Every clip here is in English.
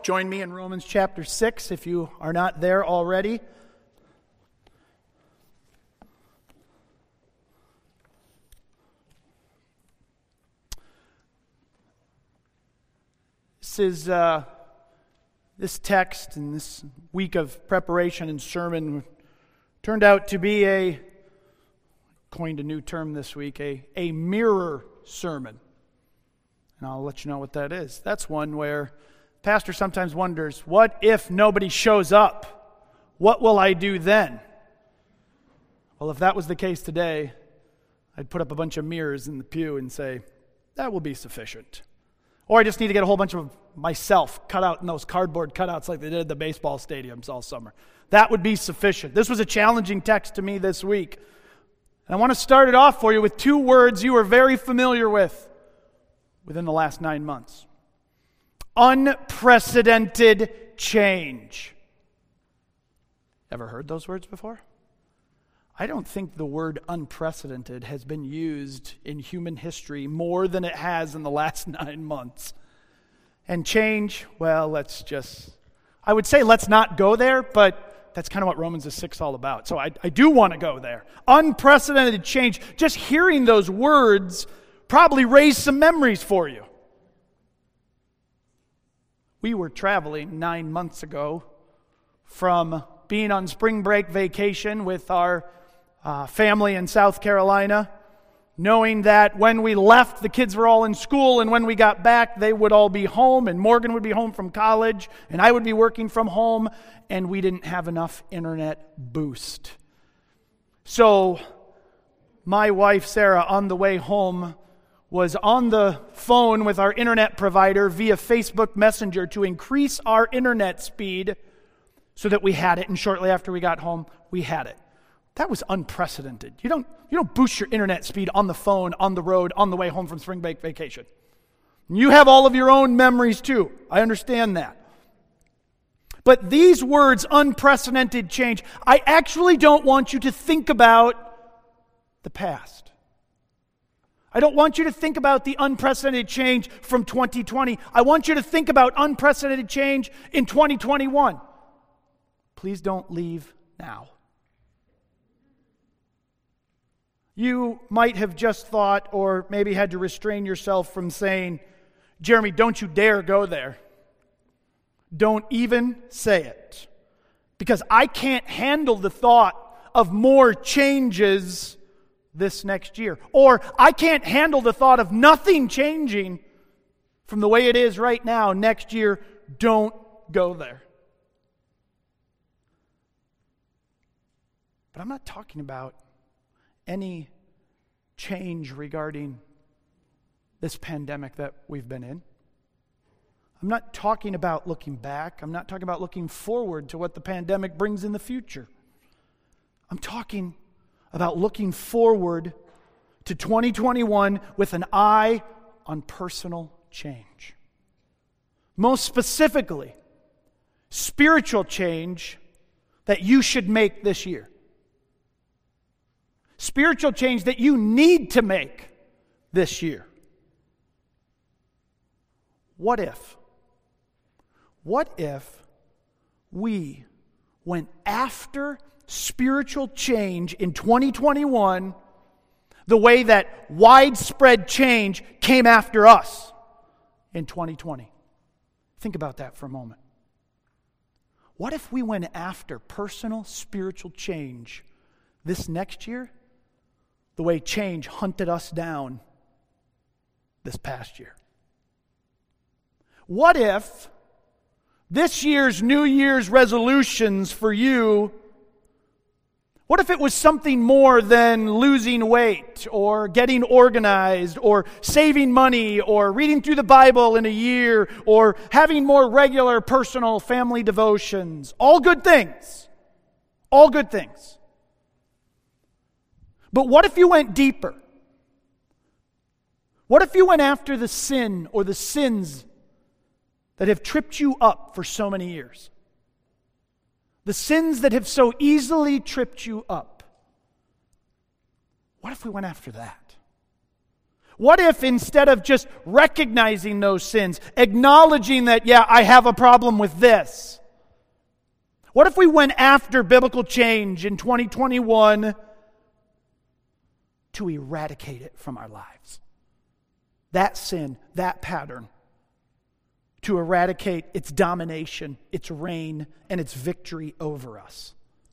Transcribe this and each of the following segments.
Join me in Romans chapter 6 if you are not there already. This text and this week of preparation and sermon turned out to be coined a new term this week, a mirror sermon. And I'll let you know what that is. That's one where the pastor sometimes wonders, what if nobody shows up? What will I do then? Well, if that was the case today, I'd put up a bunch of mirrors in the pew and say, that will be sufficient. Or I just need to get a whole bunch of myself cut out in those cardboard cutouts like they did at the baseball stadiums all summer. That would be sufficient. This was a challenging text to me this week. And I want to start it off for you with two words you are very familiar with within the last 9 months. Unprecedented change. Ever heard those words before? I don't think the word unprecedented has been used in human history more than it has in the last 9 months. And change, well, I would say let's not go there, but that's kind of what Romans 6 is all about. So I do want to go there. Unprecedented change. Just hearing those words probably raised some memories for you. We were traveling 9 months ago from being on spring break vacation with our family in South Carolina, knowing that when we left, the kids were all in school, and when we got back, they would all be home, and Morgan would be home from college, and I would be working from home, and we didn't have enough internet boost. So my wife, Sarah, on the way home, was on the phone with our internet provider via Facebook Messenger to increase our internet speed so that we had it, and shortly after we got home, we had it. That was unprecedented. You don't boost your internet speed on the phone, on the road, on the way home from spring break vacation. You have all of your own memories too. I understand that. But these words, unprecedented change, I actually don't want you to think about the past. I don't want you to think about the unprecedented change from 2020. I want you to think about unprecedented change in 2021. Please don't leave now. You might have just thought, or maybe had to restrain yourself from saying, Jeremy, don't you dare go there. Don't even say it. Because I can't handle the thought of more changes this next year. Or I can't handle the thought of nothing changing from the way it is right now next year. Don't go there. But I'm not talking about any change regarding this pandemic that we've been in. I'm not talking about looking back. I'm not talking about looking forward to what the pandemic brings in the future. I'm talking about looking forward to 2021 with an eye on personal change. Most specifically, spiritual change that you should make this year. Spiritual change that you need to make this year. What if we went after spiritual change in 2021 the way that widespread change came after us in 2020? Think about that for a moment. What if we went after personal spiritual change this next year the way change hunted us down this past year? What if this year's New Year's resolutions for you, what if it was something more than losing weight or getting organized or saving money or reading through the Bible in a year or having more regular personal family devotions? All good things. All good things. But what if you went deeper? What if you went after the sin or the sins that have tripped you up for so many years? The sins that have so easily tripped you up. What if we went after that? What if instead of just recognizing those sins, acknowledging that, yeah, I have a problem with this, what if we went after biblical change in 2021 to eradicate it from our lives? That sin, that pattern, to eradicate its domination, its reign, and its victory over us.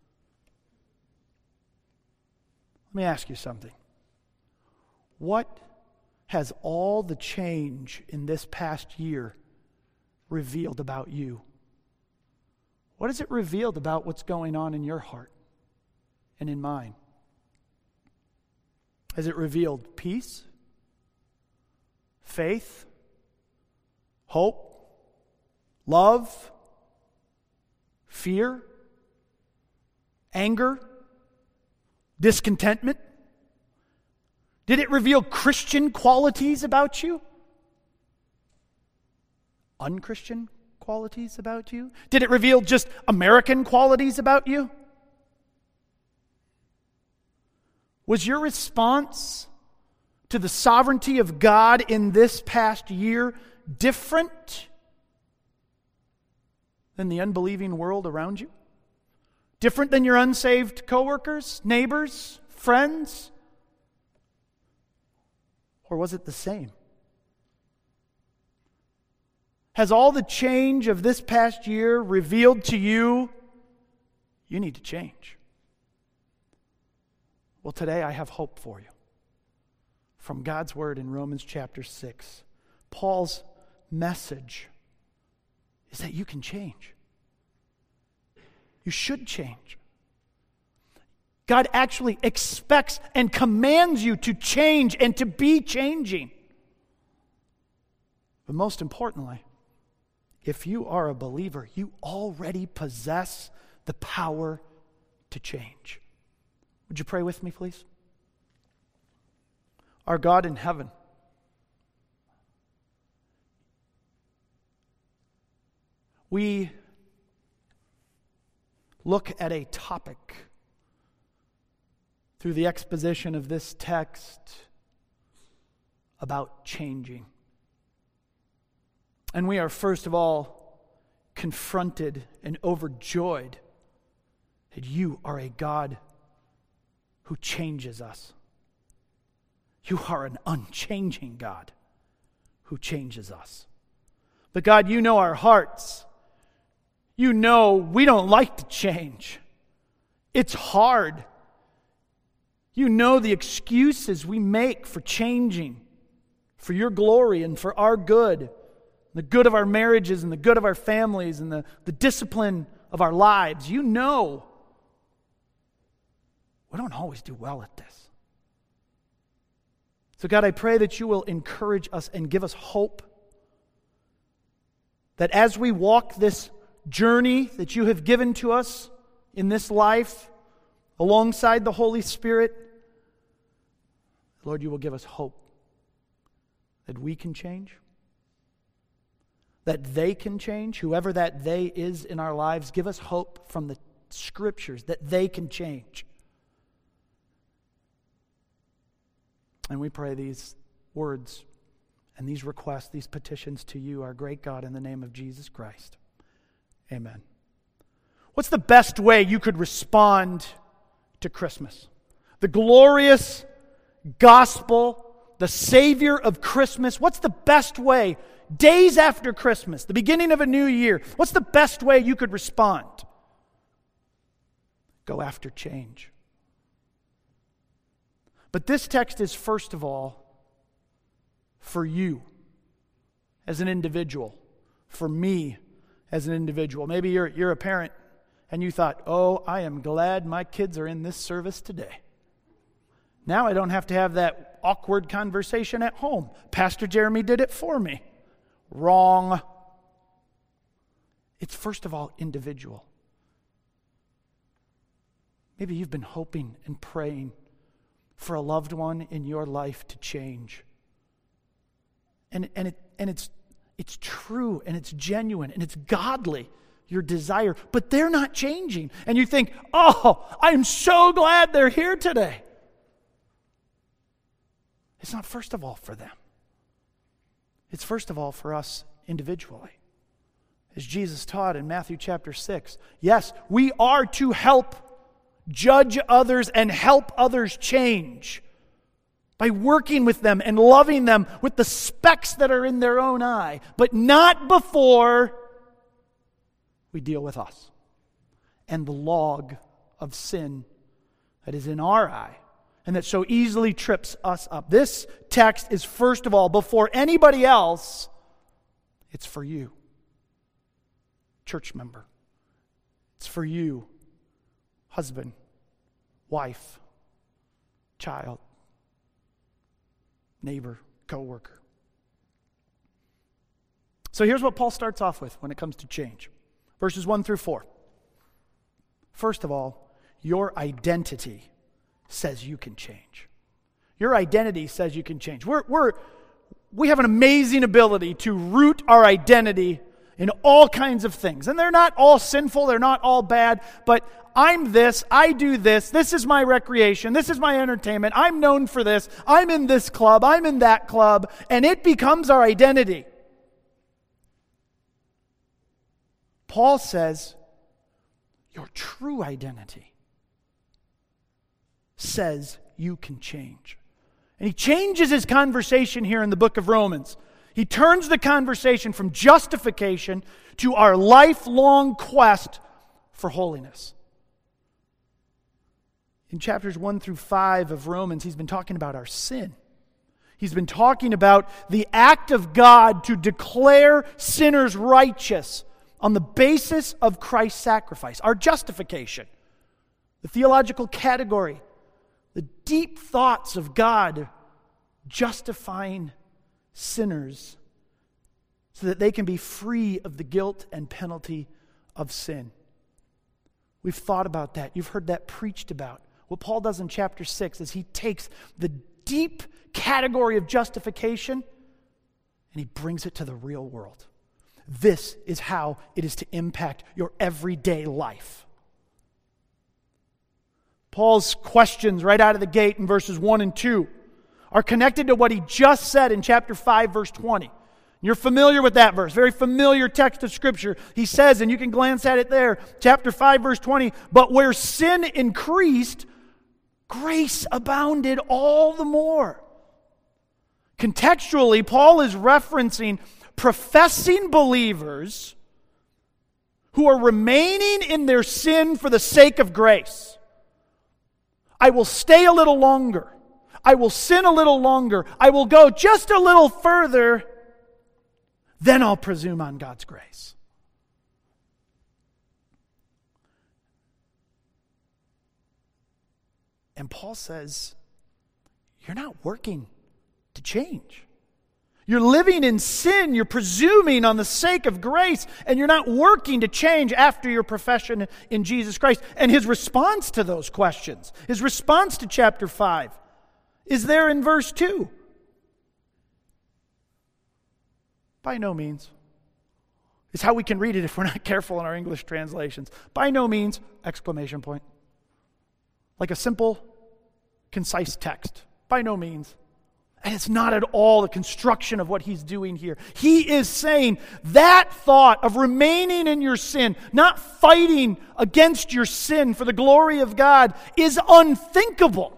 Let me ask you something. What has all the change in this past year revealed about you? What has it revealed about what's going on in your heart and in mine? Has it revealed peace, faith, hope, love, fear, anger, discontentment? Did it reveal Christian qualities about you? Unchristian qualities about you? Did it reveal just American qualities about you? Was your response to the sovereignty of God in this past year different than the unbelieving world around you? Different than your unsaved coworkers, neighbors, friends? Or was it the same? Has all the change of this past year revealed to you need to change? Well, today I have hope for you. From God's Word in Romans chapter 6. Paul's message is that you can change. You should change. God actually expects and commands you to change and to be changing. But most importantly, if you are a believer, you already possess the power to change. Would you pray with me, please? Our God in heaven, we look at a topic through the exposition of this text about changing. And we are first of all confronted and overjoyed that you are a God who changes us. You are an unchanging God who changes us. But God, you know our hearts. You know we don't like to change. It's hard. You know the excuses we make for changing, for your glory and for our good, the good of our marriages and the good of our families and the discipline of our lives. You know we don't always do well at this. So God, I pray that you will encourage us and give us hope that as we walk this journey that you have given to us in this life, alongside the Holy Spirit, Lord, you will give us hope that we can change, that they can change, whoever that they is in our lives. Give us hope from the Scriptures that they can change. And we pray these words and these requests, these petitions to you, our great God, in the name of Jesus Christ. Amen. What's the best way you could respond to Christmas? The glorious gospel, the Savior of Christmas. What's the best way, days after Christmas, the beginning of a new year, what's the best way you could respond? Go after change. But this text is first of all for you as an individual, for me as an individual. Maybe you're a parent and you thought, oh, I am glad my kids are in this service today. Now I don't have to have that awkward conversation at home. Pastor Jeremy did it for me. Wrong. It's first of all individual. Maybe you've been hoping and praying for a loved one in your life to change. And it's true and it's genuine and it's godly, your desire, but they're not changing. And you think, oh, I'm so glad they're here today. It's not first of all for them. It's first of all for us individually. As Jesus taught in Matthew chapter 6, yes, we are to help judge others and help others change by working with them and loving them with the specks that are in their own eye, but not before we deal with us and the log of sin that is in our eye and that so easily trips us up. This text is first of all, before anybody else, it's for you, church member. It's for you, husband, wife, child, neighbor, co-worker. So here's what Paul starts off with when it comes to change. Verses 1 through 4. First of all, your identity says you can change. Your identity says you can change. We have an amazing ability to root our identity in all kinds of things. And they're not all sinful, they're not all bad, but I'm this, I do this is my recreation, this is my entertainment, I'm known for this, I'm in this club, I'm in that club, and it becomes our identity. Paul says, your true identity says you can change. And he changes his conversation here in the book of Romans. He turns the conversation from justification to our lifelong quest for holiness. In chapters 1 through 5 of Romans, he's been talking about our sin. He's been talking about the act of God to declare sinners righteous on the basis of Christ's sacrifice, our justification, the theological category, the deep thoughts of God justifying sinners so that they can be free of the guilt and penalty of sin. We've thought about that. You've heard that preached about. What Paul does in chapter 6 is he takes the deep category of justification and he brings it to the real world. This is how it is to impact your everyday life. Paul's questions right out of the gate in verses 1 and 2 are connected to what he just said in chapter 5, verse 20. You're familiar with that verse, very familiar text of Scripture. He says, and you can glance at it there, chapter 5, verse 20, but where sin increased, grace abounded all the more. Contextually, Paul is referencing professing believers who are remaining in their sin for the sake of grace. I will stay a little longer. I will sin a little longer. I will go just a little further. Then I'll presume on God's grace. And Paul says, you're not working to change. You're living in sin. You're presuming on the sake of grace, and you're not working to change after your profession in Jesus Christ. And his response to those questions, his response to chapter 5, is there in verse 2. By no means. It's how we can read it if we're not careful in our English translations. By no means, exclamation point. Like a simple, concise text. By no means. And it's not at all the construction of what he's doing here. He is saying that thought of remaining in your sin, not fighting against your sin for the glory of God, is unthinkable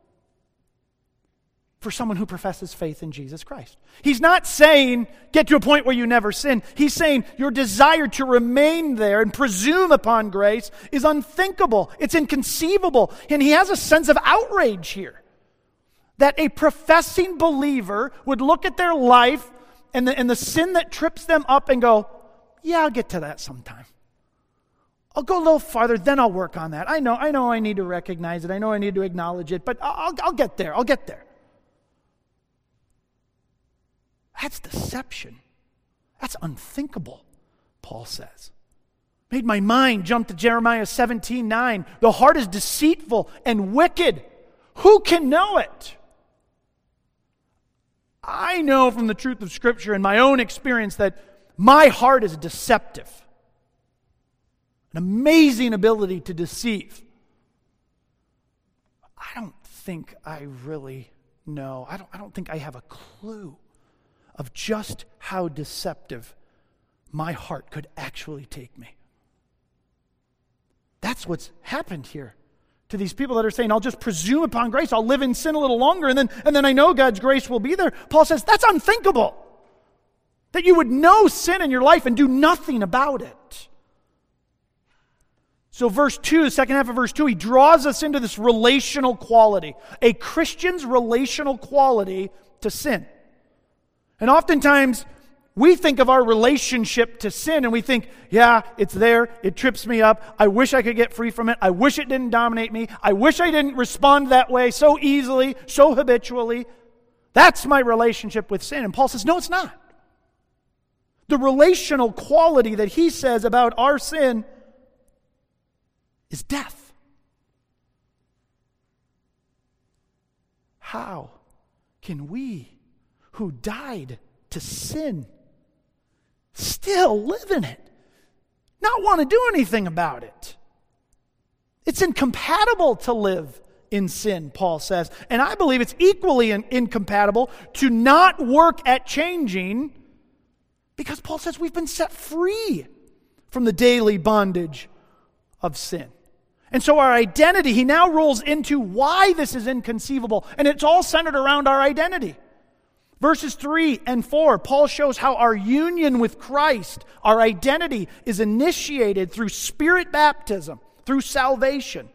for someone who professes faith in Jesus Christ. He's not saying, get to a point where you never sin. He's saying your desire to remain there and presume upon grace is unthinkable. It's inconceivable. And he has a sense of outrage here. That a professing believer would look at their life and the sin that trips them up and go, yeah, I'll get to that sometime. I'll go a little farther, then I'll work on that. I know I need to recognize it. I know I need to acknowledge it, but I'll get there. I'll get there. That's deception. That's unthinkable, Paul says. Made my mind jump to Jeremiah 17:9. The heart is deceitful and wicked. Who can know it? I know from the truth of Scripture and my own experience that my heart is deceptive. An amazing ability to deceive. I don't think I really No, I don't think I have a clue of just how deceptive my heart could actually take me. That's what's happened here to these people that are saying, I'll just presume upon grace, I'll live in sin a little longer, and then I know God's grace will be there. Paul says, that's unthinkable. That you would know sin in your life and do nothing about it. So verse 2, the second half of verse 2, he draws us into this relational quality. A Christian's relational quality to sin. And oftentimes, we think of our relationship to sin and we think, yeah, it's there, it trips me up, I wish I could get free from it, I wish it didn't dominate me, I wish I didn't respond that way so easily, so habitually. That's my relationship with sin. And Paul says, no, it's not. The relational quality that he says about our sin is death. How can we who died to sin still live in it, not want to do anything about it? It's incompatible to live in sin, Paul says. And I believe it's equally incompatible to not work at changing, because Paul says we've been set free from the daily bondage of sin. And so our identity, he now rolls into why this is inconceivable. And it's all centered around our identity. Verses 3 and 4, Paul shows how our union with Christ, our identity, is initiated through Spirit baptism, through salvation.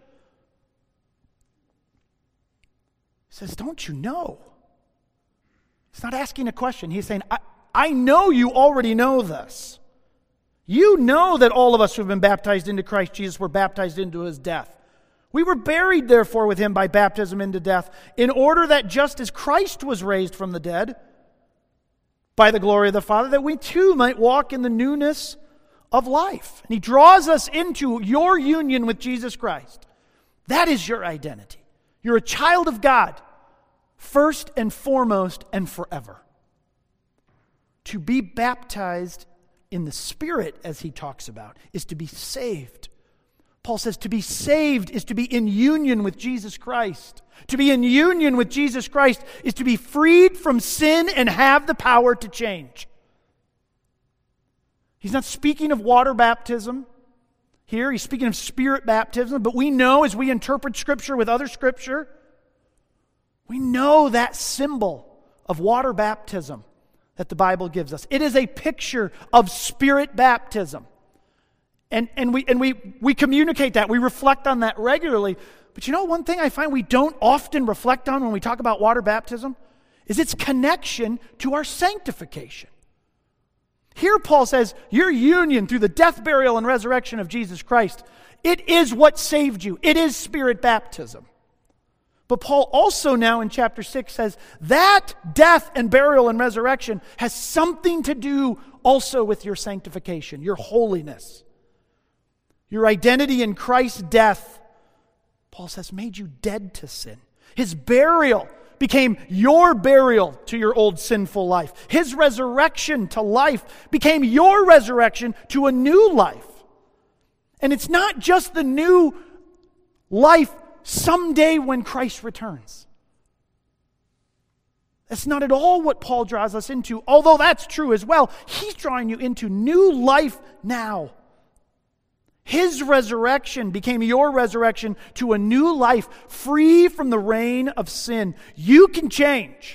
He says, don't you know? He's not asking a question. He's saying, I know you already know this. You know that all of us who have been baptized into Christ Jesus were baptized into his death. We were buried, therefore, with him by baptism into death, in order that just as Christ was raised from the dead by the glory of the Father, that we too might walk in the newness of life. And he draws us into your union with Jesus Christ. That is your identity. You're a child of God, first and foremost and forever. To be baptized in the Spirit, as he talks about, is to be saved. Paul says to be saved is to be in union with Jesus Christ. To be in union with Jesus Christ is to be freed from sin and have the power to change. He's not speaking of water baptism here. He's speaking of Spirit baptism. But we know, as we interpret Scripture with other Scripture, we know that symbol of water baptism that the Bible gives us. It is a picture of Spirit baptism. And we communicate that. We reflect on that regularly. But you know, one thing I find we don't often reflect on when we talk about water baptism is its connection to our sanctification. Here Paul says, your union through the death, burial, and resurrection of Jesus Christ, it is what saved you. It is Spirit baptism. But Paul also now in chapter 6 says that death and burial and resurrection has something to do also with your sanctification, your holiness. Your identity in Christ's death, Paul says, made you dead to sin. His burial became your burial to your old sinful life. His resurrection to life became your resurrection to a new life. And it's not just the new life someday when Christ returns. That's not at all what Paul draws us into, although that's true as well. He's drawing you into new life now. His resurrection became your resurrection to a new life, free from the reign of sin. You can change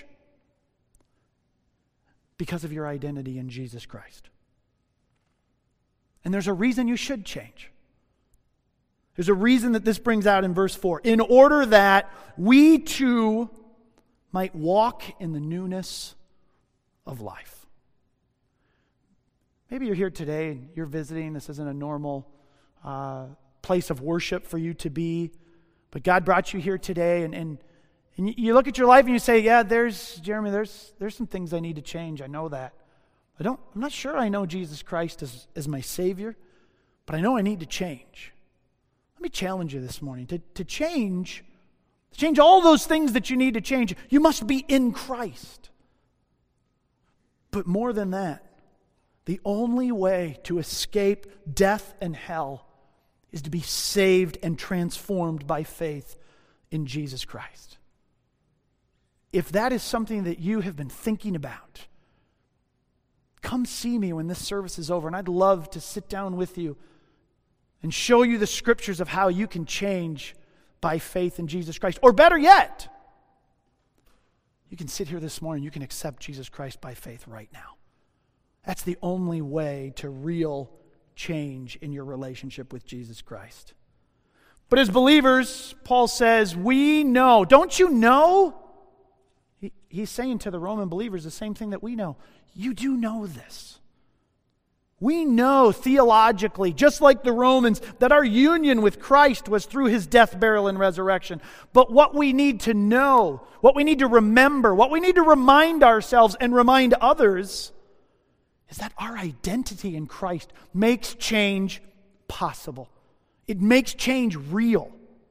because of your identity in Jesus Christ. And there's a reason you should change. There's a reason that this brings out in verse 4. In order that we too might walk in the newness of life. Maybe you're here today and you're visiting. This isn't a normal place of worship for you to be. But God brought you here today, and you look at your life and you say, yeah, Jeremy, there's some things I need to change. I know that. I'm not sure I know Jesus Christ as my Savior, but I know I need to change. Let me challenge you this morning. To change all those things that you need to change, you must be in Christ. But more than that, the only way to escape death and hell is to be saved and transformed by faith in Jesus Christ. If that is something that you have been thinking about, come see me when this service is over, and I'd love to sit down with you and show you the scriptures of how you can change by faith in Jesus Christ. Or better yet, you can sit here this morning, you can accept Jesus Christ by faith right now. That's the only way to real change in your relationship with Jesus Christ. But as believers, Paul says, we know. Don't you know? He's saying to the Roman believers the same thing that we know. You do know this. We know theologically, just like the Romans, that our union with Christ was through his death, burial, and resurrection. But what we need to know, what we need to remember, what we need to remind ourselves and remind others is that our identity in Christ makes change possible. It makes change real.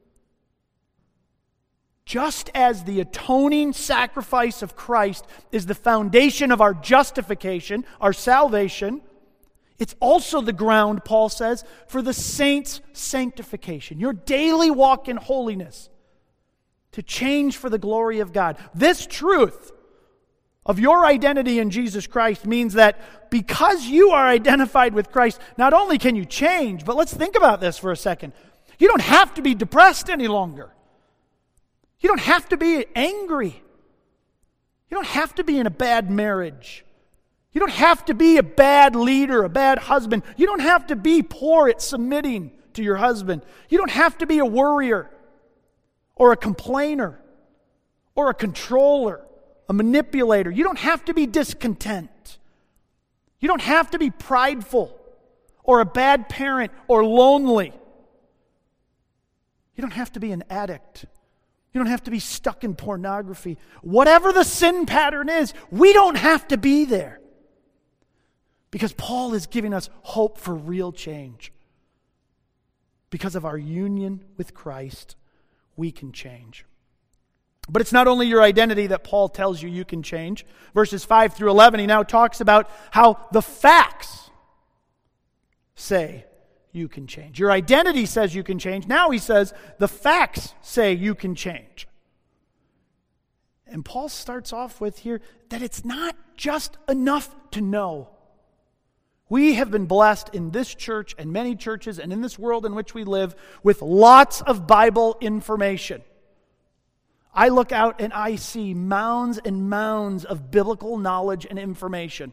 Just as the atoning sacrifice of Christ is the foundation of our justification, our salvation, it's also the ground, Paul says, for the saints' sanctification, your daily walk in holiness, to change for the glory of God. This truth of your identity in Jesus Christ means that because you are identified with Christ, not only can you change, but let's think about this for a second. You don't have to be depressed any longer. You don't have to be angry. You don't have to be in a bad marriage. You don't have to be a bad leader, a bad husband. You don't have to be poor at submitting to your husband. You don't have to be a worrier or a complainer or a controller, a manipulator. You don't have to be discontent. You don't have to be prideful or a bad parent or lonely. You don't have to be an addict. You don't have to be stuck in pornography. Whatever the sin pattern is, we don't have to be there. Because Paul is giving us hope for real change. Because of our union with Christ, we can change. But it's not only your identity that Paul tells you can change. Verses 5 through 11, he now talks about how the facts say you can change. Your identity says you can change. Now he says the facts say you can change. And Paul starts off with here that it's not just enough to know. We have been blessed in this church and many churches and in this world in which we live with lots of Bible information. I look out and I see mounds and mounds of biblical knowledge and information.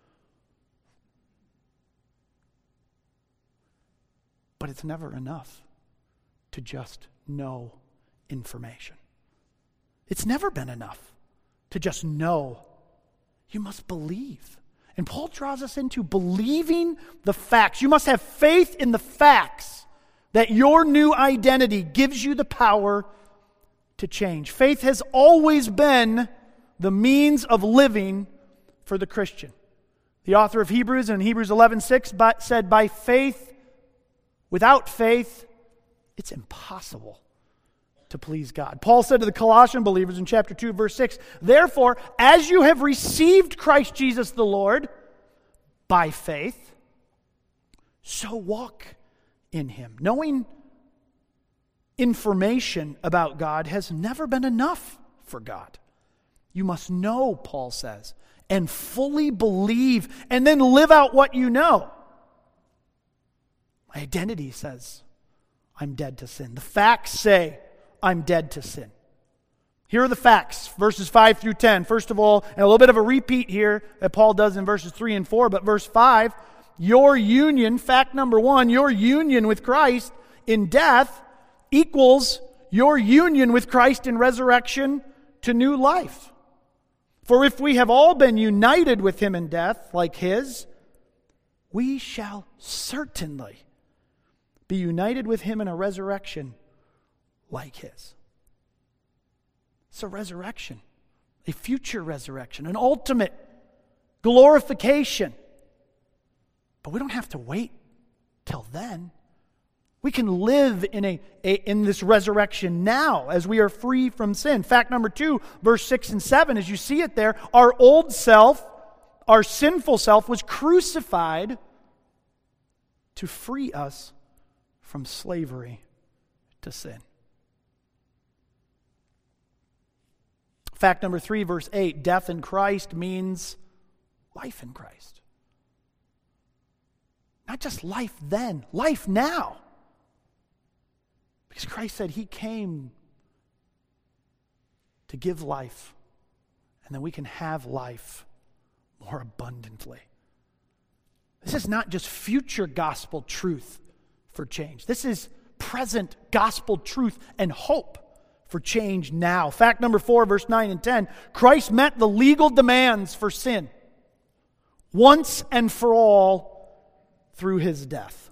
But it's never enough to just know information. It's never been enough to just know. You must believe. And Paul draws us into believing the facts. You must have faith in the facts that your new identity gives you the power to change. Faith has always been the means of living for the Christian. The author of Hebrews in Hebrews 11:6 said, by faith, without faith, it's impossible to please God. Paul said to the Colossian believers in chapter 2, verse 6, therefore, as you have received Christ Jesus the Lord by faith, so walk in him. Knowing information about God has never been enough for God. You must know, Paul says, and fully believe, and then live out what you know. My identity says, I'm dead to sin. The facts say, I'm dead to sin. Here are the facts, verses 5 through 10. First of all, and a little bit of a repeat here that Paul does in verses 3 and 4, but verse 5, your union, fact number 1, your union with Christ in death equals your union with Christ in resurrection to new life. For if we have all been united with him in death, like his, we shall certainly be united with him in a resurrection like his. It's a resurrection, a future resurrection, an ultimate glorification. But we don't have to wait till then. We can live in this resurrection now as we are free from sin. Fact number 2, verse 6 and 7, as you see it there, our old self, our sinful self, was crucified to free us from slavery to sin. Fact number 3, verse 8, death in Christ means life in Christ. Not just life then, life now. Because Christ said he came to give life, and then we can have life more abundantly. This is not just future gospel truth for change. This is present gospel truth and hope for change now. Fact number 4, verse 9 and 10, Christ met the legal demands for sin once and for all through his death.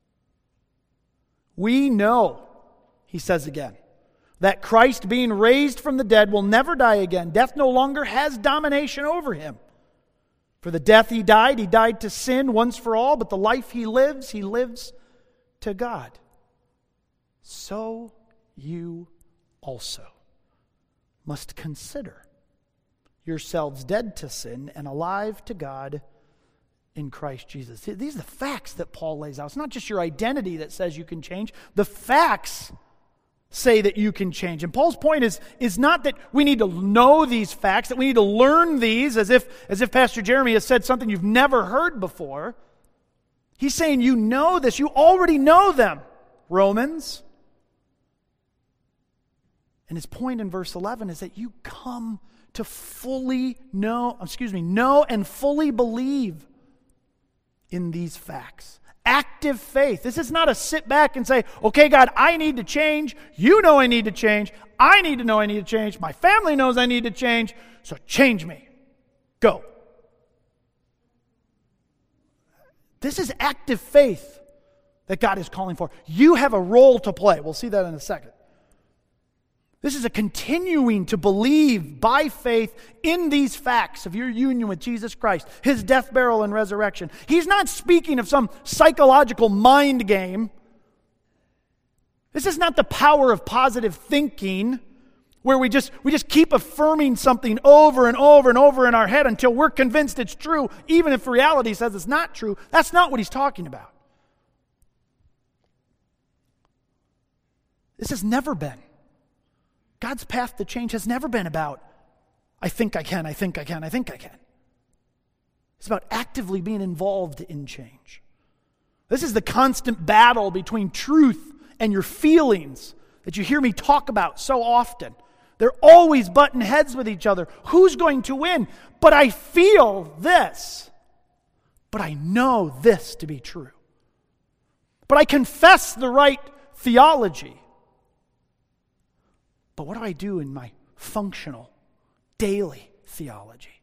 We know, he says again, that Christ being raised from the dead will never die again. Death no longer has domination over him. For the death he died to sin once for all, but the life he lives to God. So you also must consider yourselves dead to sin and alive to God in Christ Jesus. These are the facts that Paul lays out. It's not just your identity that says you can change. The facts say that you can change. And Paul's point is not that we need to know these facts, that we need to learn these as if Pastor Jeremy has said something you've never heard before. He's saying you know this. You already know them, Romans. And his point in verse 11 is that you come to know and fully believe in these facts. Active faith. This is not a sit back and say, okay, God, I need to change. You know I need to change. I need to know I need to change. My family knows I need to change. So change me. Go. This is active faith that God is calling for. You have a role to play. We'll see that in a second. This is a continuing to believe by faith in these facts of your union with Jesus Christ, his death, burial, and resurrection. He's not speaking of some psychological mind game. This is not the power of positive thinking where we just keep affirming something over and over and over in our head until we're convinced it's true, even if reality says it's not true. That's not what he's talking about. This has never been. God's path to change has never been about, I think I can, I think I can, I think I can. It's about actively being involved in change. This is the constant battle between truth and your feelings that you hear me talk about so often. They're always butting heads with each other. Who's going to win? But I feel this. But I know this to be true. But I confess the right theology. But what do I do in my functional, daily theology?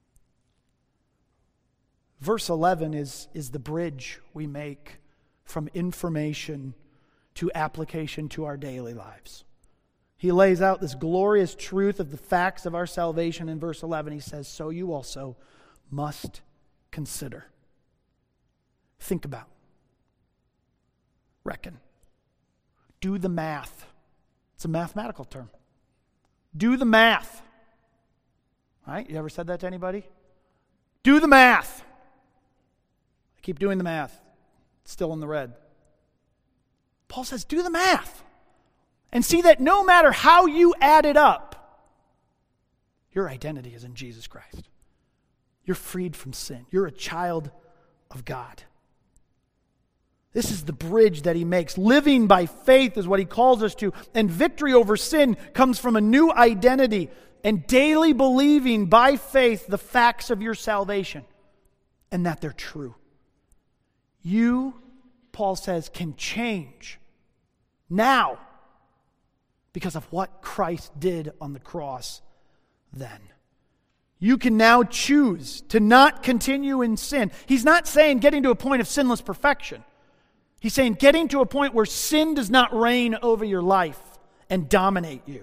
Verse 11 is the bridge we make from information to application to our daily lives. He lays out this glorious truth of the facts of our salvation in verse 11. He says, so you also must consider. Think about. Reckon. Do the math. It's a mathematical term. Do the math. All right? You ever said that to anybody? Do the math. I keep doing the math. It's still in the red. Paul says, do the math. And see that no matter how you add it up, your identity is in Jesus Christ. You're freed from sin. You're a child of God. This is the bridge that he makes. Living by faith is what he calls us to. And victory over sin comes from a new identity and daily believing by faith the facts of your salvation and that they're true. You, Paul says, can change now because of what Christ did on the cross then. You can now choose to not continue in sin. He's not saying getting to a point of sinless perfection. He's saying getting to a point where sin does not reign over your life and dominate you.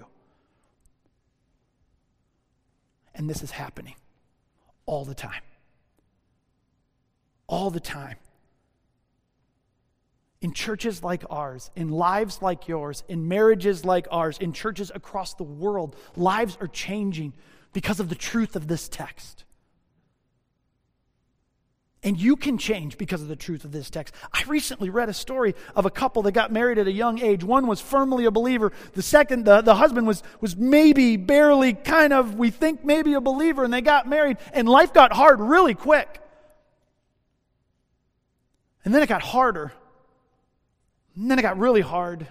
And this is happening all the time. All the time. In churches like ours, in lives like yours, in marriages like ours, in churches across the world, lives are changing because of the truth of this text. And you can change because of the truth of this text. I recently read a story of a couple that got married at a young age. One was firmly a believer. The husband was maybe barely kind of, we think maybe a believer, and they got married, and life got hard really quick. And then it got harder. And then it got really hard.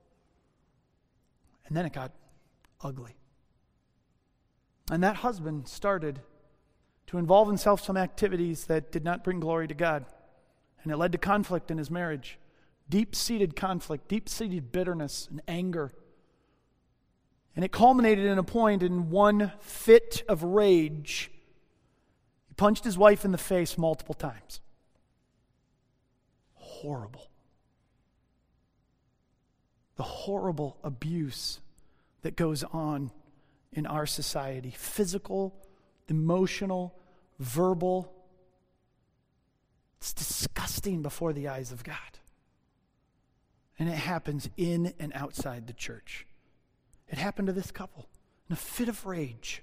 And then it got ugly. And that husband started to involve himself in some activities that did not bring glory to God. And it led to conflict in his marriage. Deep-seated conflict, deep-seated bitterness and anger. And it culminated in a point in one fit of rage. He punched his wife in the face multiple times. Horrible. The horrible abuse that goes on in our society. Physical, emotional, verbal. It's disgusting before the eyes of God. And it happens in and outside the church. It happened to this couple in a fit of rage.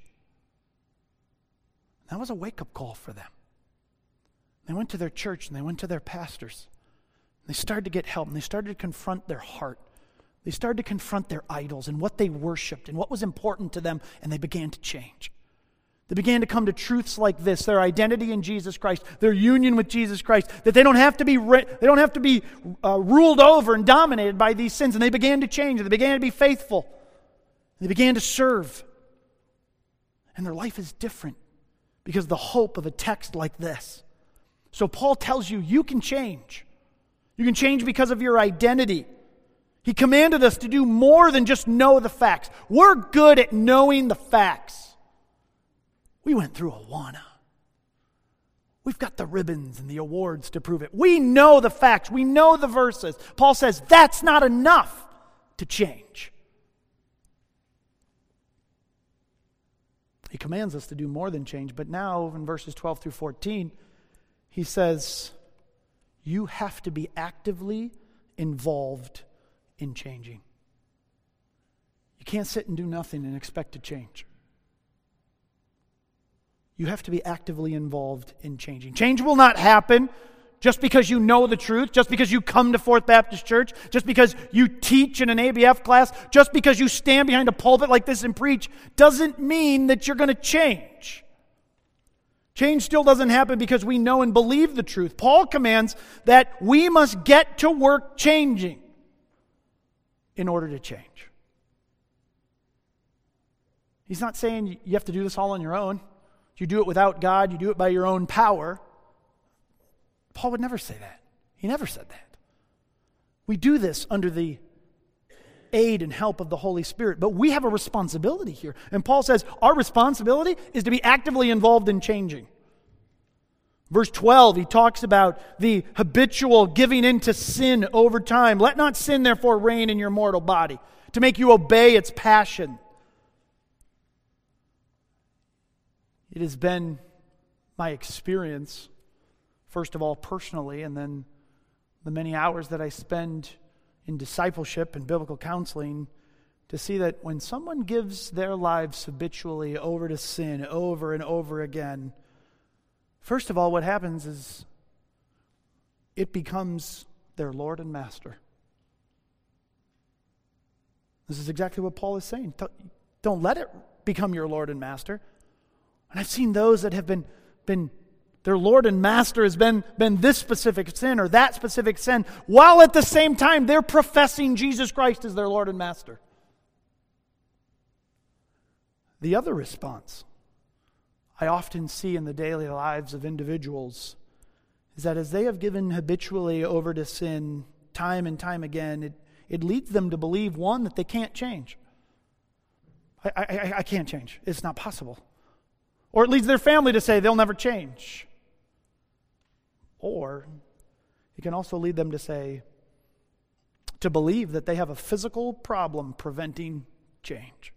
That was a wake-up call for them. They went to their church and they went to their pastors. They started to get help and they started to confront their heart. They started to confront their idols and what they worshiped and what was important to them, and they began to change. They began to come to truths like this: their identity in Jesus Christ, their union with Jesus Christ, that they don't have to be ruled over and dominated by these sins. And they began to change. And they began to be faithful. And they began to serve. And their life is different because of the hope of a text like this. So Paul tells you, you can change. You can change because of your identity. He commanded us to do more than just know the facts. We're good at knowing the facts. We went through Awana. We've got the ribbons and the awards to prove it. We know the facts. We know the verses. Paul says that's not enough to change. He commands us to do more than change. But now in verses 12 through 14, he says you have to be actively involved in changing. You can't sit and do nothing and expect to change. You have to be actively involved in changing. Change will not happen just because you know the truth, just because you come to Fourth Baptist Church, just because you teach in an ABF class, just because you stand behind a pulpit like this and preach, doesn't mean that you're going to change. Change still doesn't happen because we know and believe the truth. Paul commands that we must get to work changing in order to change. He's not saying you have to do this all on your own. You do it without God. You do it by your own power. Paul would never say that. He never said that. We do this under the aid and help of the Holy Spirit, but we have a responsibility here. And Paul says our responsibility is to be actively involved in changing. Verse 12, he talks about the habitual giving in to sin over time. Let not sin, therefore, reign in your mortal body, to make you obey its passion. It has been my experience, first of all personally, and then the many hours that I spend in discipleship and biblical counseling, to see that when someone gives their lives habitually over to sin over and over again, first of all, what happens is it becomes their Lord and Master. This is exactly what Paul is saying. Don't let it become your Lord and Master. And I've seen those that have been their Lord and Master has been this specific sin or that specific sin, while at the same time they're professing Jesus Christ as their Lord and Master. The other response I often see in the daily lives of individuals is that as they have given habitually over to sin time and time again, it leads them to believe, one, that they can't change. I can't change. It's not possible. Or it leads their family to say they'll never change. Or it can also lead them to believe that they have a physical problem preventing change.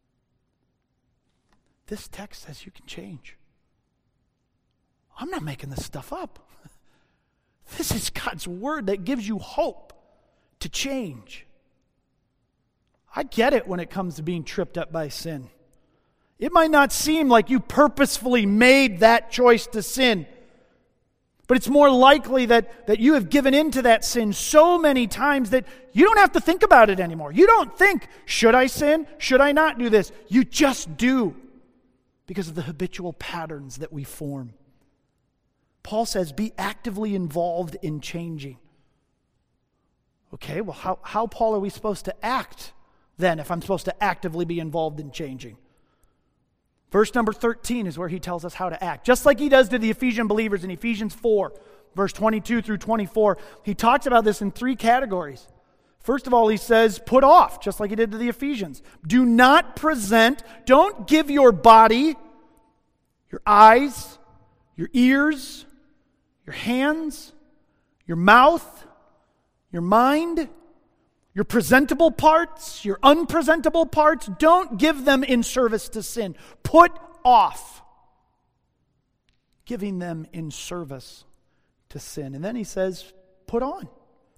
This text says you can change. I'm not making this stuff up. This is God's word that gives you hope to change. I get it when it comes to being tripped up by sin. It might not seem like you purposefully made that choice to sin. But it's more likely that you have given into that sin so many times that you don't have to think about it anymore. You don't think, should I sin? Should I not do this? You just do because of the habitual patterns that we form. Paul says, be actively involved in changing. Okay, well, how Paul, are we supposed to act then if I'm supposed to actively be involved in changing? Verse number 13 is where he tells us how to act. Just like he does to the Ephesian believers in Ephesians 4, verse 22 through 24. He talks about this in 3 categories. First of all, he says, put off, just like he did to the Ephesians. Do not present, don't give your body, your eyes, your ears, your hands, your mouth, your mind, your presentable parts, your unpresentable parts, don't give them in service to sin. Put off giving them in service to sin. And then he says, put on.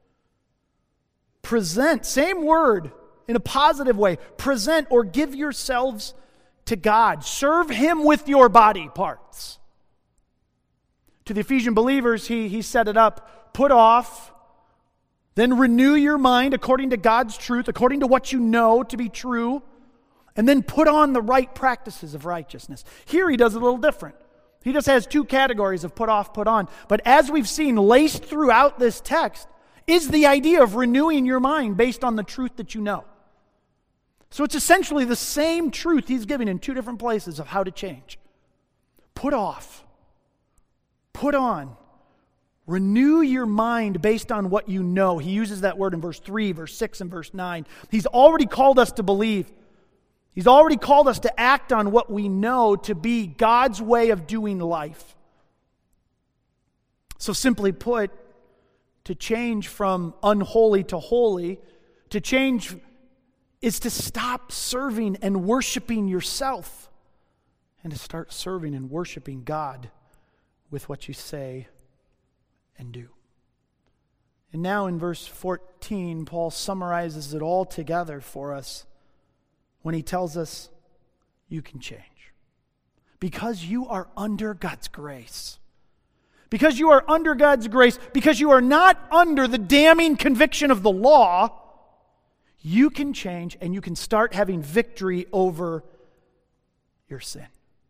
Present, same word in a positive way. Present or give yourselves to God. Serve Him with your body parts. To the Ephesian believers, he set it up, put off, then renew your mind according to God's truth, according to what you know to be true, and then put on the right practices of righteousness. Here he does it a little different. He just has 2 categories of put off, put on. But as we've seen laced throughout this text is the idea of renewing your mind based on the truth that you know. So it's essentially the same truth he's giving in 2 different places of how to change. Put off, put on. Renew your mind based on what you know. He uses that word in verse 3, verse 6, and verse 9. He's already called us to believe. He's already called us to act on what we know to be God's way of doing life. So simply put, to change from unholy to holy, to change is to stop serving and worshiping yourself and to start serving and worshiping God with what you say and do. And now in verse 14, Paul summarizes it all together for us when he tells us you can change. Because you are under God's grace. Because you are under God's grace, because you are not under the damning conviction of the law, you can change and you can start having victory over your sin.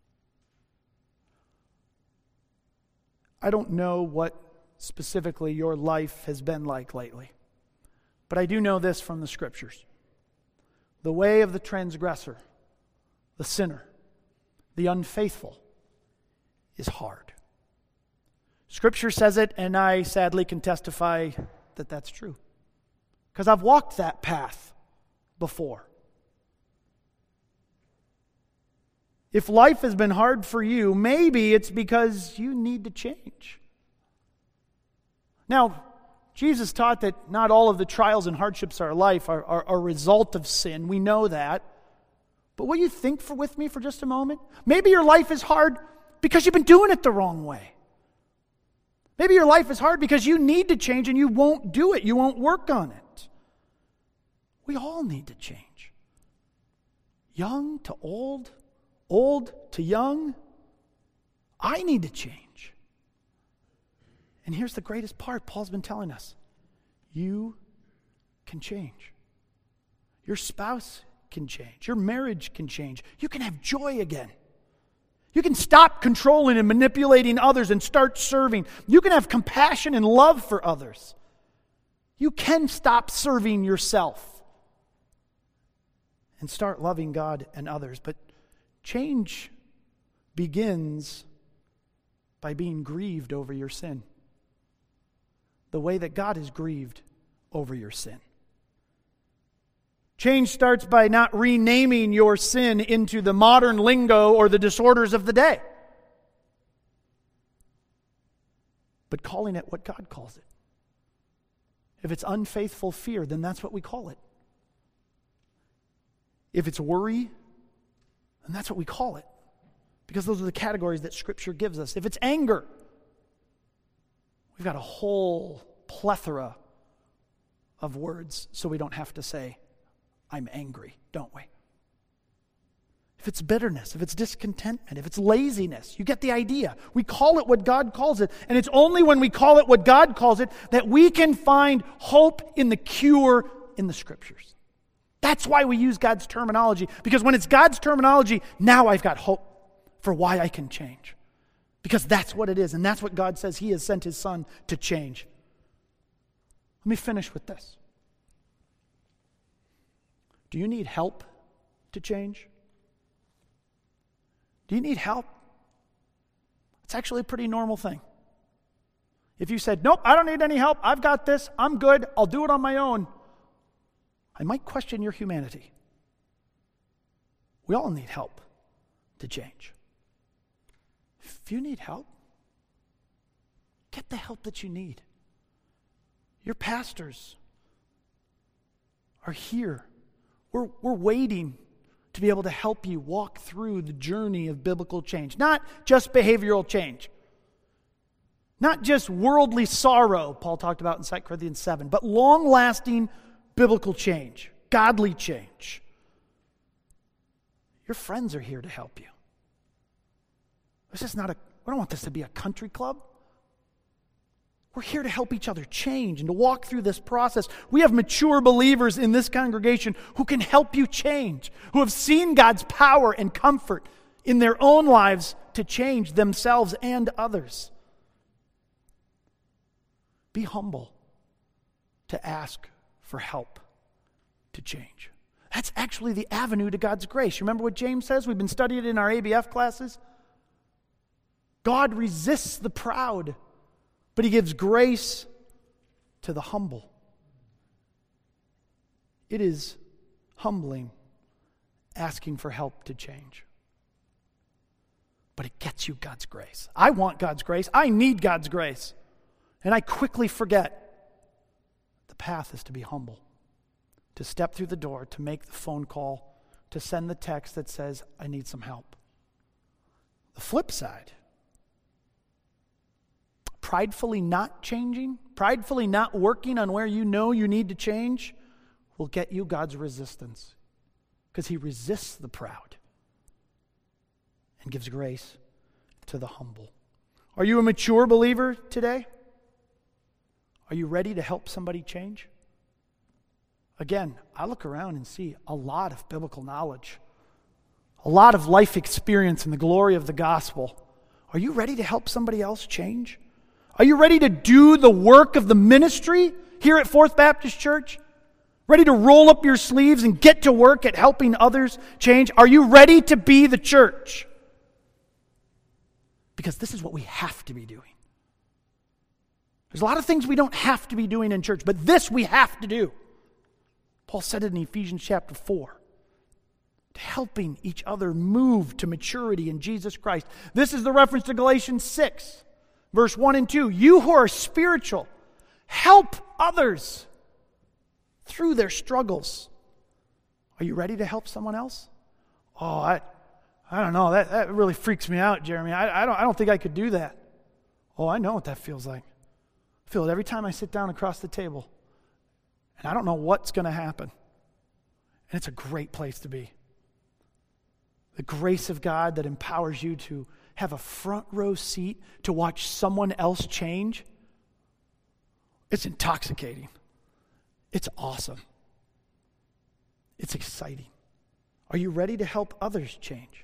I don't know what specifically your life has been like lately, but I do know this from the Scriptures. The way of the transgressor, the sinner, the unfaithful is hard. Scripture says it, and I sadly can testify that that's true. Because I've walked that path before. If life has been hard for you, maybe it's because you need to change. Now, Jesus taught that not all of the trials and hardships of our life are a result of sin. We know that. But will you think with me for just a moment? Maybe your life is hard because you've been doing it the wrong way. Maybe your life is hard because you need to change and you won't do it. You won't work on it. We all need to change. Young to old, old to young. I need to change. And here's the greatest part Paul's been telling us. You can change. Your spouse can change. Your marriage can change. You can have joy again. You can stop controlling and manipulating others and start serving. You can have compassion and love for others. You can stop serving yourself and start loving God and others. But change begins by being grieved over your sin. The way that God is grieved over your sin. Change starts by not renaming your sin into the modern lingo or the disorders of the day, but calling it what God calls it. If it's unfaithful fear, then that's what we call it. If it's worry, then that's what we call it, because those are the categories that Scripture gives us. If it's anger, we've got a whole plethora of words so we don't have to say, I'm angry, don't we? if it's bitterness, if it's discontentment, if it's laziness. You get the idea. We call it what God calls it, and it's only when we call it what God calls it that we can find hope in the cure in the Scriptures. That's why we use God's terminology, because when it's God's terminology, now I've got hope for why I can change. Because that's what it is, and that's what God says He has sent His Son to change. Let me finish with this. Do you need help to change? Do you need help? It's actually a pretty normal thing. If you said, nope, I don't need any help, I've got this, I'm good, I'll do it on my own, I might question your humanity. We all need help to change. If you need help, get the help that you need. Your pastors are here. We're waiting to be able to help you walk through the journey of biblical change. Not just behavioral change. Not just worldly sorrow, Paul talked about in 2 Corinthians 7, but long-lasting biblical change, godly change. Your friends are here to help you. We don't want this to be a country club. We're here to help each other change and to walk through this process. We have mature believers in this congregation who can help you change, who have seen God's power and comfort in their own lives to change themselves and others. Be humble to ask for help to change. That's actually the avenue to God's grace. You remember what James says? We've been studying it in our ABF classes. God resists the proud, but He gives grace to the humble. It is humbling asking for help to change. But it gets you God's grace. I want God's grace. I need God's grace. And I quickly forget the path is to be humble. To step through the door, to make the phone call, to send the text that says, I need some help. The flip side, pridefully not changing, pridefully not working on where you know you need to change, will get you God's resistance. Because He resists the proud and gives grace to the humble. Are you a mature believer today? Are you ready to help somebody change? Again, I look around and see a lot of biblical knowledge, a lot of life experience in the glory of the gospel. Are you ready to help somebody else change? Are you ready to do the work of the ministry here at Fourth Baptist Church? Ready to roll up your sleeves and get to work at helping others change? Are you ready to be the church? Because this is what we have to be doing. There's a lot of things we don't have to be doing in church, but this we have to do. Paul said it in Ephesians chapter 4. To helping each other move to maturity in Jesus Christ. This is the reference to Galatians 6, verse 1 and 2. You who are spiritual, help others through their struggles. Are you ready to help someone else? Oh, I don't know. That really freaks me out, Jeremy. I don't think I could do that. Oh, I know what that feels like. I feel it every time I sit down across the table. And I don't know what's going to happen. And it's a great place to be. The grace of God that empowers you to have a front row seat to watch someone else change. It's intoxicating. It's awesome. It's exciting. Are you ready to help others change?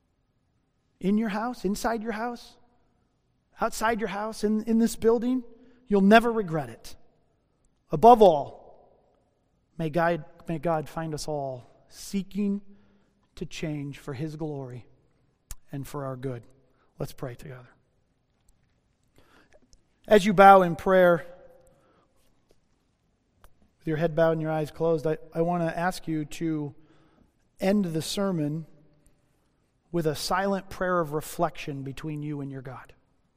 In your house, inside your house, outside your house, in this building? You'll never regret it. Above all, may God find us all seeking to change for His glory and for our good. Let's pray together. As you bow in prayer, with your head bowed and your eyes closed, I want to ask you to end the sermon with a silent prayer of reflection between you and your God.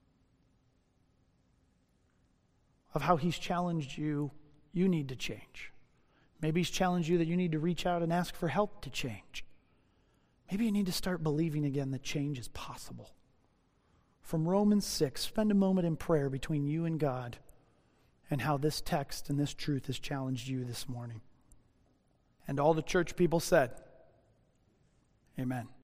Of how He's challenged you need to change. Maybe He's challenged you that you need to reach out and ask for help to change. Maybe you need to start believing again that change is possible. From Romans 6, spend a moment in prayer between you and God and how this text and this truth has challenged you this morning. And all the church people said, Amen.